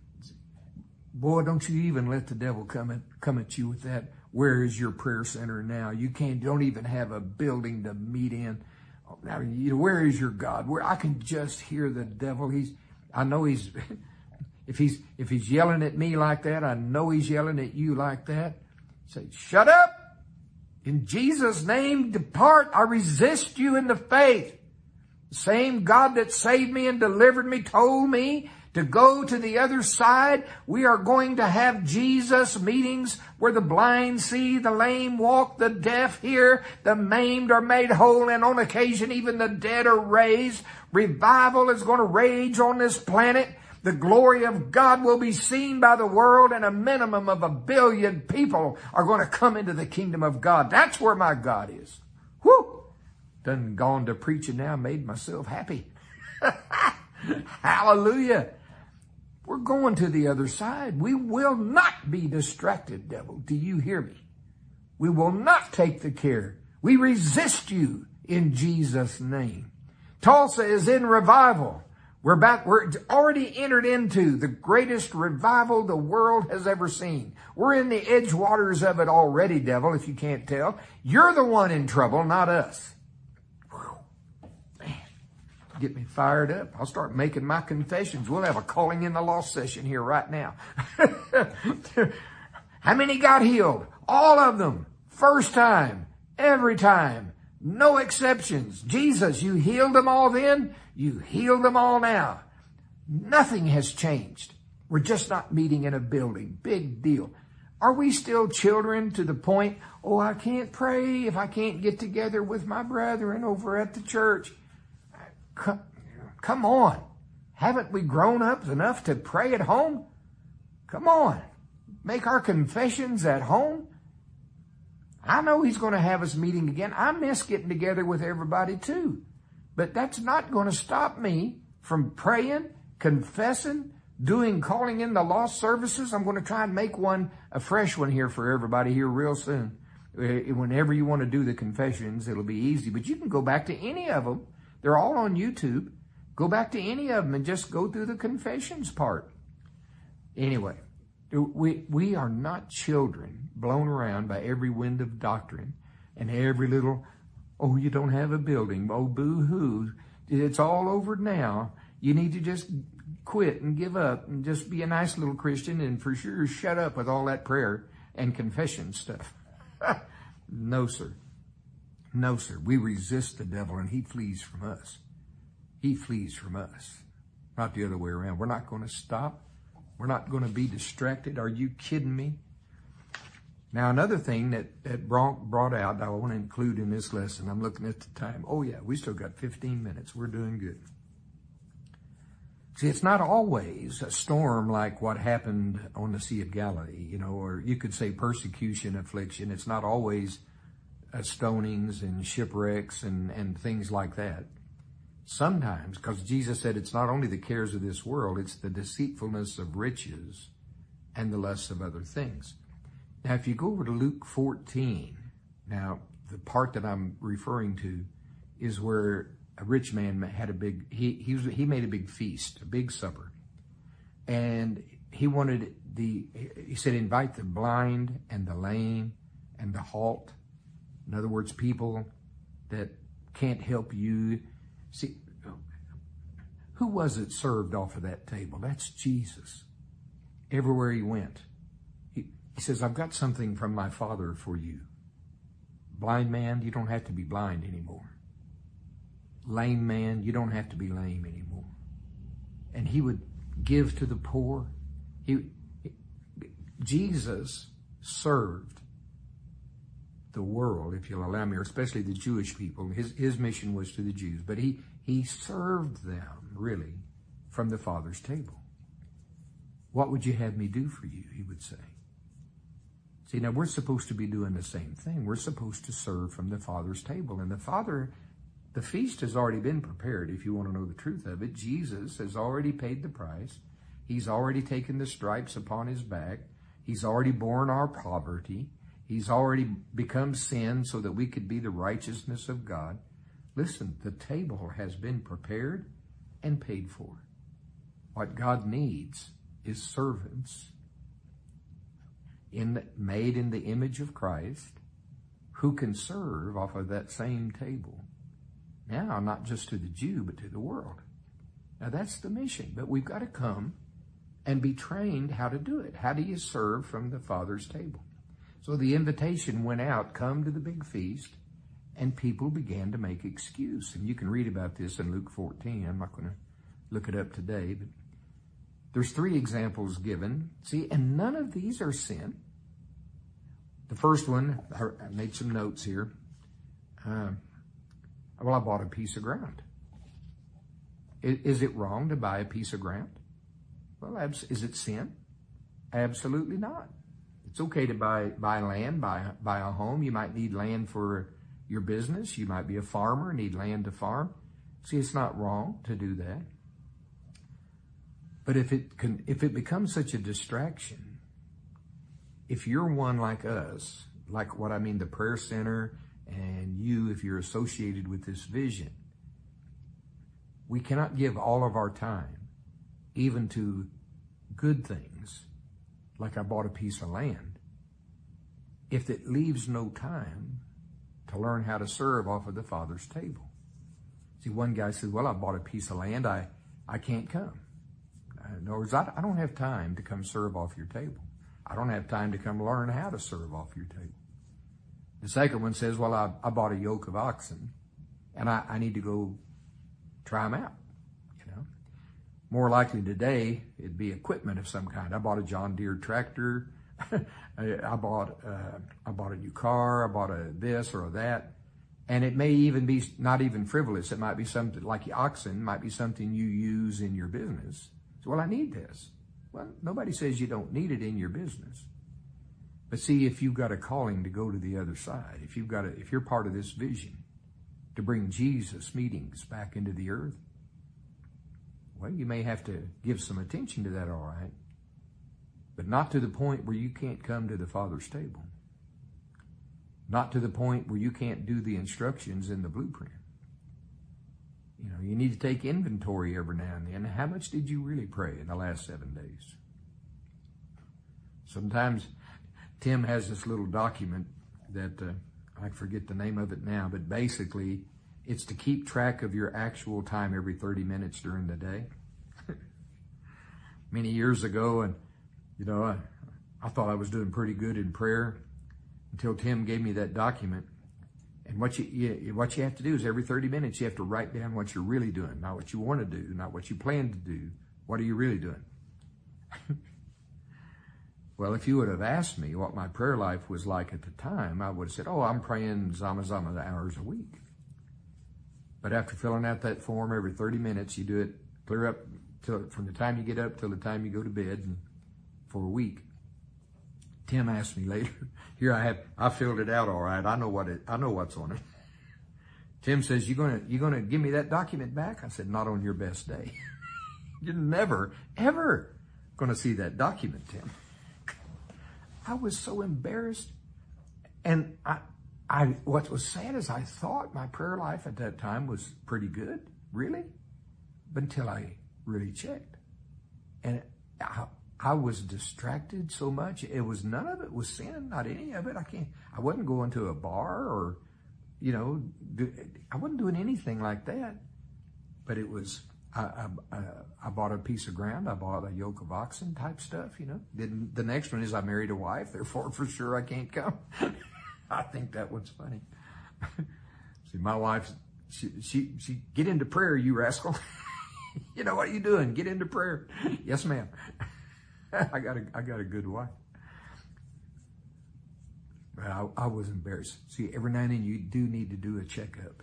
Boy, don't you even let the devil come at, come at you with that. Where is your prayer center now? You can't, don't even have a building to meet in. Now, you know, where is your God? Where I can just hear the devil. He's, I know he's, if he's, if he's yelling at me like that, I know he's yelling at you like that. Say, shut up. In Jesus' name, depart. I resist you in the faith. The same God that saved me and delivered me told me to go to the other side. We are going to have Jesus meetings where the blind see, the lame walk, the deaf hear, the maimed are made whole, and on occasion even the dead are raised. Revival is going to rage on this planet. The glory of God will be seen by the world, and a minimum of a billion people are going to come into the kingdom of God. That's where my God is. Whoo! Done gone to preaching now, made myself happy. Hallelujah. We're going to the other side. We will not be distracted, devil. Do you hear me? We will not take the care. We resist you in Jesus' name. Tulsa is in revival. We're about, we're already entered into the greatest revival the world has ever seen. We're in the edgewaters of it already, devil, if you can't tell. You're the one in trouble, not us. Whew. Man, get me fired up. I'll start making my confessions. We'll have a calling in the lost session here right now. How many got healed? All of them. First time. Every time. No exceptions. Jesus, you healed them all then. You healed them all now. Nothing has changed. We're just not meeting in a building. Big deal. Are we still children to the point, oh, I can't pray if I can't get together with my brethren over at the church? Come, come on. Haven't we grown up enough to pray at home? Come on. Make our confessions at home. I know he's going to have us meeting again. I miss getting together with everybody too. But that's not going to stop me from praying, confessing, doing, calling in the lost services. I'm going to try and make one, a fresh one here for everybody here real soon. Whenever you want to do the confessions, it'll be easy. But you can go back to any of them. They're all on YouTube. Go back to any of them and just go through the confessions part. Anyway, we, we are not children blown around by every wind of doctrine and every little, oh, you don't have a building. Oh, boo-hoo. It's all over now. You need to just quit and give up and just be a nice little Christian and for sure shut up with all that prayer and confession stuff. No, sir. No, sir. We resist the devil and he flees from us. He flees from us. Not the other way around. We're not going to stop. We're not going to be distracted. Are you kidding me? Now, another thing that, that brought, brought out, I want to include in this lesson, I'm looking at the time. Oh, yeah, we still got fifteen minutes. We're doing good. See, it's not always a storm like what happened on the Sea of Galilee, you know, or you could say persecution, affliction. It's not always uh, stonings and shipwrecks and, and things like that. Sometimes, because Jesus said it's not only the cares of this world, it's the deceitfulness of riches and the lusts of other things. Now, if you go over to Luke fourteen, now the part that I'm referring to is where a rich man had a big, he, he, was, he made a big feast, a big supper. And he wanted the, he said, invite the blind and the lame and the halt. In other words, people that can't help you. See, who was it served off of that table? That's Jesus. Everywhere he went. He, he says, I've got something from my Father for you. Blind man, you don't have to be blind anymore. Lame man, you don't have to be lame anymore. And he would give to the poor. He, Jesus served the world, if you'll allow me, or especially the Jewish people. His, his mission was to the Jews, but he, he served them, really, from the Father's table. What would you have me do for you, he would say. See, now we're supposed to be doing the same thing. We're supposed to serve from the Father's table. And the Father, the feast has already been prepared, if you want to know the truth of it. Jesus has already paid the price. He's already taken the stripes upon his back. He's already borne our poverty. He's already become sin so that we could be the righteousness of God. Listen, the table has been prepared and paid for. What God needs is servants in the, made in the image of Christ who can serve off of that same table. Now, not just to the Jew, but to the world. Now, that's the mission. But we've got to come and be trained how to do it. How do you serve from the Father's table? So the invitation went out, come to the big feast, and people began to make excuse. And you can read about this in Luke fourteen. I'm not going to look it up today, but there's three examples given. See, and none of these are sin. The first one, I made some notes here. Uh, well, I bought a piece of ground. Is it wrong to buy a piece of ground? Well, is it sin? Absolutely not. It's okay to buy buy land, buy, buy a home. You might need land for your business. You might be a farmer, need land to farm. See, it's not wrong to do that. But if it can, if it becomes such a distraction, if you're one like us, like what I mean, the prayer center, and you, if you're associated with this vision, we cannot give all of our time even to good things, like I bought a piece of land, if it leaves no time to learn how to serve off of the Father's table. See, one guy said, well, I bought a piece of land, I, I can't come. In other words, I, I don't have time to come serve off your table. I don't have time to come learn how to serve off your table. The second one says, well, I, I bought a yoke of oxen, and I, I need to go try them out. You know, more likely today, it'd be equipment of some kind. I bought a John Deere tractor. I bought uh, I bought a new car. I bought a this or a that. And it may even be not even frivolous. It might be something like the oxen, might be something you use in your business. So, well, I need this. Well, nobody says you don't need it in your business. But see, if you've got a calling to go to the other side, if you've got a, if you're part of this vision to bring Jesus meetings back into the earth, well, you may have to give some attention to that, all right. But not to the point where you can't come to the Father's table. Not to the point where you can't do the instructions in the blueprint. You know, you need to take inventory every now and then. How much did you really pray in the last seven days? Sometimes Tim has this little document that, uh, I forget the name of it now, but basically it's to keep track of your actual time every thirty minutes during the day. Many years ago, and you know, I, I thought I was doing pretty good in prayer until Tim gave me that document. And what you, you what you have to do is every thirty minutes you have to write down what you're really doing, not what you want to do, not what you plan to do. What are you really doing? Well, if you would have asked me what my prayer life was like at the time, I would have said, oh, I'm praying zama zama hours a week. But after filling out that form every thirty minutes, you do it clear up till, from the time you get up till the time you go to bed, and for a week. Tim asked me later, here I have, I filled it out all right. I know what it, I know what's on it. Tim says, you gonna, you gonna give me that document back? I said, not on your best day. You're never, ever gonna see that document, Tim. I was so embarrassed. And I, I, what was sad is I thought my prayer life at that time was pretty good, really, but until I really checked. And I, I was distracted so much. It was, none of it was sin, not any of it. I can't, I wasn't going to a bar or, you know, do, I wasn't doing anything like that. But it was, I, I, I, I bought a piece of ground. I bought a yoke of oxen type stuff, you know. Then the next one is I married a wife. Therefore, for sure, I can't come. I think that one's funny. See, my wife, she, she, she, get into prayer, you rascal. You know, what are you doing? Get into prayer. Yes, ma'am. I got a, I got a good wife. But I, I was embarrassed. See, every now and then you do need to do a checkup.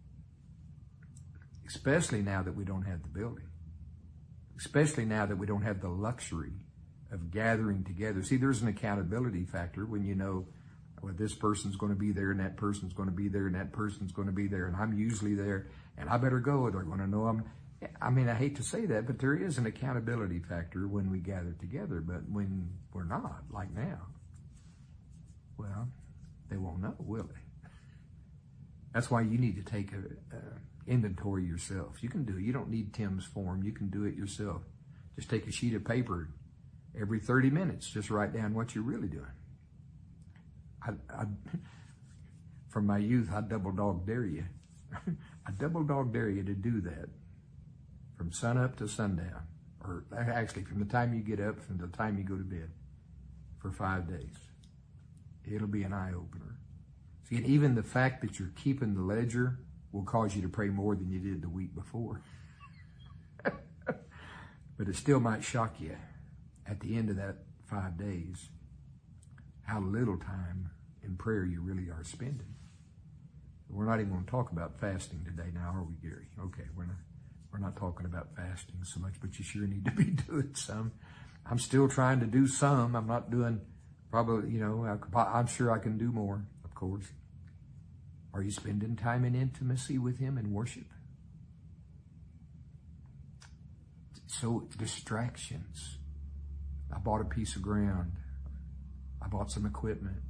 Especially now that we don't have the building. Especially now that we don't have the luxury of gathering together. See, there's an accountability factor when you know, well, this person's going to be there and that person's going to be there and that person's going to be there and I'm usually there and I better go or they're going to know I'm... I mean, I hate to say that, but there is an accountability factor when we gather together. But when we're not, like now, well, they won't know, will they? That's why you need to take a, a inventory yourself. You can do it. You don't need Tim's form. You can do it yourself. Just take a sheet of paper every thirty minutes. Just write down what you're really doing. I, I, from my youth, I double dog dare you. I double dog dare you to do that. From sun up to sundown, or actually from the time you get up from the time you go to bed for five days. It'll be an eye-opener. See, and even the fact that you're keeping the ledger will cause you to pray more than you did the week before. But it still might shock you at the end of that five days how little time in prayer you really are spending. We're not even going to talk about fasting today now, are we, Gary? Okay, we're not. We're not talking about fasting so much, but you sure need to be doing some. I'm still trying to do some. I'm not doing probably, you know, I, I'm sure I can do more, of course. Are you spending time in intimacy with Him in worship? So distractions. I bought a piece of ground. I bought some equipment.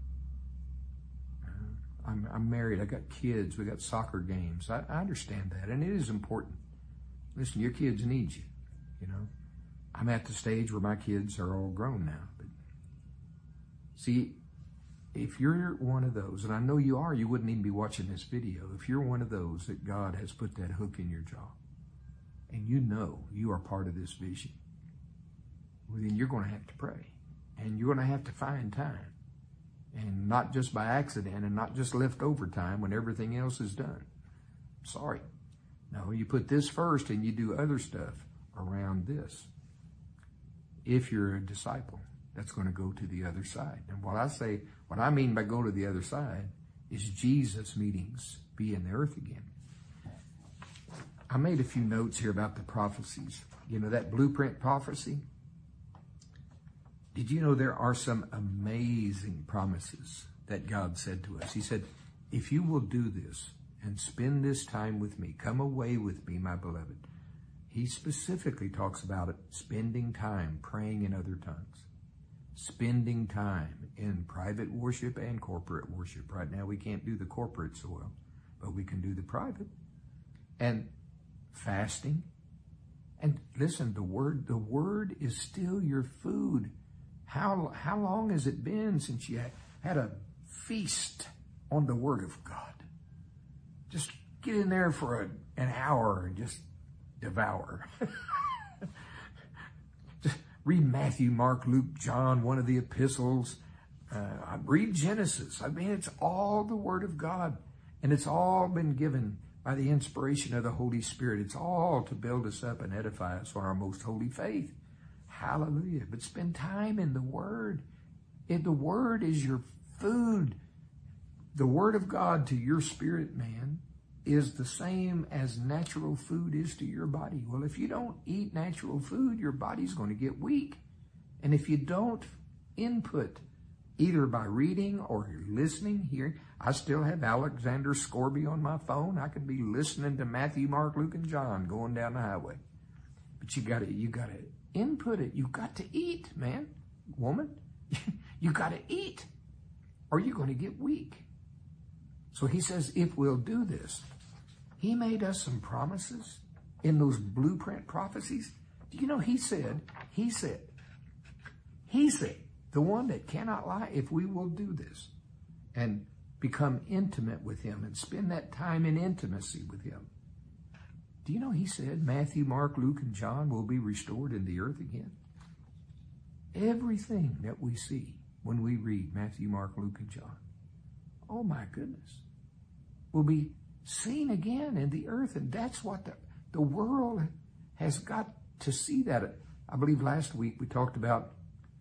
Uh, I'm, I'm married. I got kids. We got soccer games. I, I understand that, and it is important. Listen, your kids need you, you know. I'm at the stage where my kids are all grown now. But see, if you're one of those, and I know you are, you wouldn't even be watching this video. If you're one of those that God has put that hook in your jaw, and you know you are part of this vision, well, then you're going to have to pray. And you're going to have to find time. And not just by accident, and not just leftover time when everything else is done. Sorry. No, you put this first and you do other stuff around this. If you're a disciple, that's going to go to the other side. And what I say, what I mean by go to the other side is Jesus meetings be in the earth again. I made a few notes here about the prophecies. You know, that blueprint prophecy. Did you know there are some amazing promises that God said to us? He said, if you will do this, and spend this time with me. Come away with me, my beloved. He specifically talks about it, spending time praying in other tongues. Spending time in private worship and corporate worship. Right now we can't do the corporate so well, but we can do the private. And fasting. And listen, the word, the word is still your food. How, how long has it been since you had a feast on the Word of God? Just get in there for a, an hour and just devour. Just read Matthew, Mark, Luke, John, one of the epistles. Uh, read Genesis. I mean, it's all the Word of God. And it's all been given by the inspiration of the Holy Spirit. It's all to build us up and edify us on our most holy faith. Hallelujah. But spend time in the Word. If the Word is your food, the Word of God to your spirit, man, is the same as natural food is to your body. Well, if you don't eat natural food, your body's going to get weak. And if you don't input, either by reading or listening, hearing, I still have Alexander Scorby on my phone. I could be listening to Matthew, Mark, Luke, and John going down the highway. But you got to, you got to input it. You got to eat, man, woman. You got to eat, or you're going to get weak. So he says, if we'll do this, he made us some promises in those blueprint prophecies. Do you know, he said, he said, he said, the one that cannot lie, if we will do this and become intimate with him and spend that time in intimacy with him. Do you know he said Matthew, Mark, Luke, and John will be restored in the earth again? Everything that we see when we read Matthew, Mark, Luke, and John, oh my goodness, will be seen again in the earth. And that's what the, the world has got to see that. I believe last week we talked about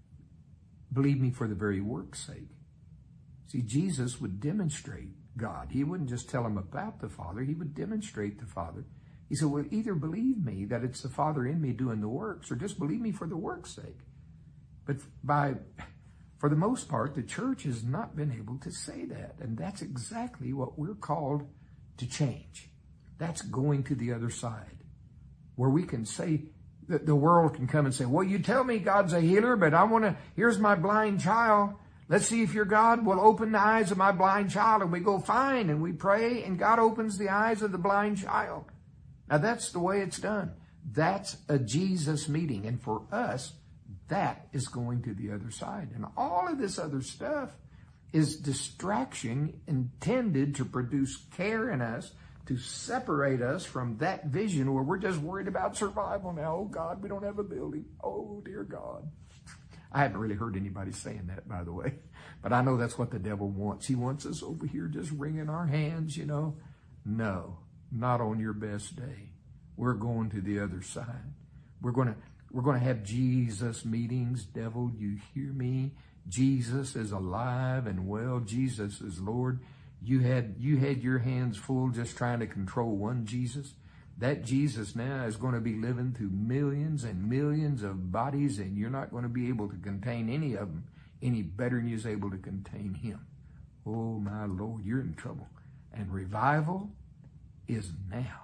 believe me for the very work's sake. See, Jesus would demonstrate God. He wouldn't just tell them about the Father. He would demonstrate the Father. He said, well, either believe me that it's the Father in me doing the works, or just believe me for the work's sake. But by, for the most part, the church has not been able to say that. And that's exactly what we're called to change. That's going to the other side, where we can say, that the world can come and say, well, you tell me God's a healer, but I want to, here's my blind child. Let's see if your God will open the eyes of my blind child. And we go, fine, and we pray, and God opens the eyes of the blind child. Now, that's the way it's done. That's a Jesus meeting. And for us, that is going to the other side. And all of this other stuff is distraction intended to produce care in us, to separate us from that vision where we're just worried about survival now. Oh, God, we don't have a building. Oh, dear God. I haven't really heard anybody saying that, by the way. But I know that's what the devil wants. He wants us over here just wringing our hands, you know. No, not on your best day. We're going to the other side. We're going to, we're going to have Jesus meetings. Devil, you hear me? Jesus is alive and well. Jesus is Lord. You had, you had your hands full just trying to control one Jesus. That Jesus now is going to be living through millions and millions of bodies, and you're not going to be able to contain any of them any better than you're able to contain him. Oh, my Lord, you're in trouble. And revival is now.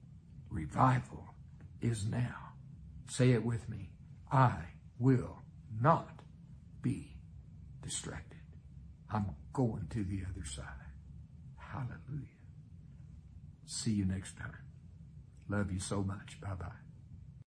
Revival is now. Say it with me. I will not be distracted. I'm going to the other side. Hallelujah. See you next time. Love you so much. Bye-bye.